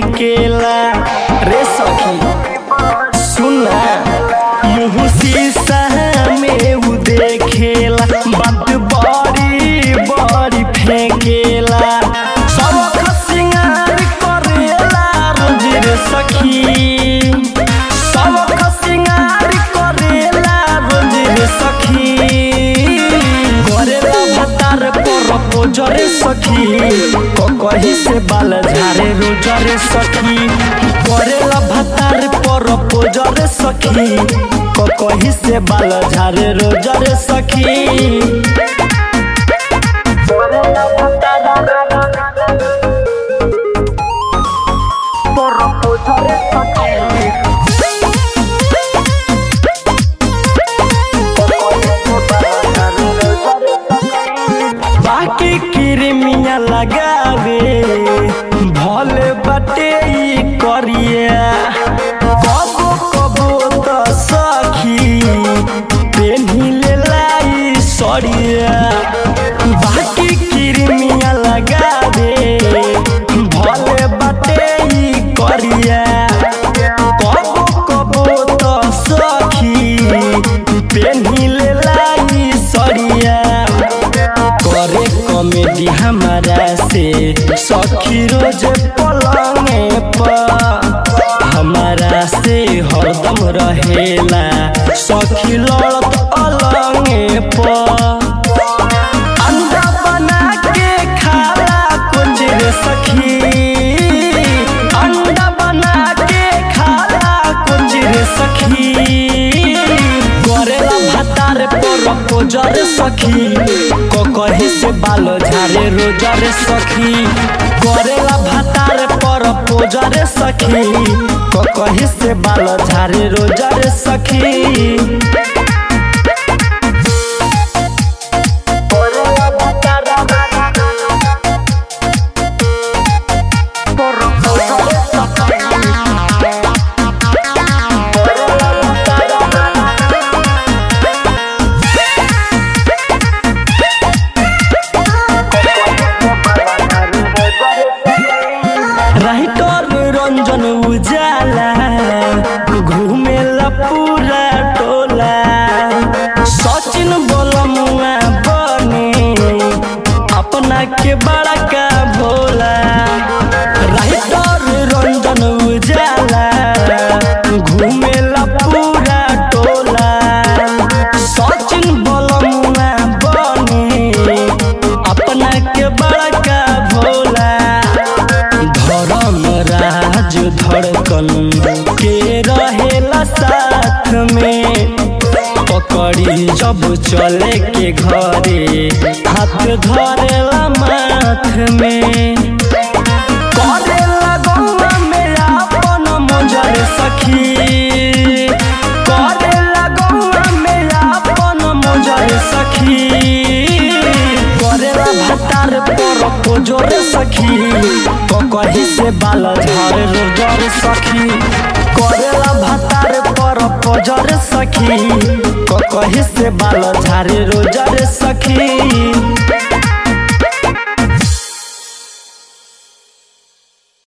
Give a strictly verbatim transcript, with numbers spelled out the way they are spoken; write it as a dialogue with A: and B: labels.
A: फेंकेला रे सखी सुना मुँह शीशा में उ देखेला बात बड़ी बड़ी फेंकेला सब सिंगार करेला रोज रे सखी सब सिंगार करेला रोज रे सखी करेला भतार पर पोजरे सखी कहीं से बाल झारे रोजरे सखी करेला भतार पर पोजरे सखी कहीं से बाल झारे रोजरे सखी करेला भतार पर पोजरे सखी बाकी किरमिया लगावे भले बटे ई करिया कबो कबो तो सखी पेन्ही ले लाई सड़िया बाकी किरमिया लगावे भले बटे ई करिया कबो कबो तो सखी पेन्ही ले लाई सड़िया करे कॉमेडी हमारा से सखी रोज पलंगे पर हमारा से हरदम रहेला सखी लड़त अलंगे पर अंडा बना के खाला कुछ रे सखी अंडा बना के खाला कुछ रे सखी करेला भतार पर पोजर सखी कहीं से बाल झारे रोजरे सखी करेला भतार पर पोजरे सखी कहीं से बाल झारे रोजरे सखी राइटर रंजन उजाला घूमेला पूरा टोला सचिन बोलमुआ बने अपना के बड़ा का भोला राइटर रंजन उजाला घूमेला पूरा टोला सचिन बोलमुआ बने अपना के बड़ा का भोला राज धड़कन के रहेला साथ में पकड़ी जब चले के घरे हाथ धरेला माथ में करेला गौवा में आपन मोजर सखी करेला गौवा में आपन मोजर सखी करेला भतार पर पोजर सखी कहीं से बाल झारे रोजर सखी करेला भतार पर पोजर सखी कहीं से बाल झारे रोजर सखी।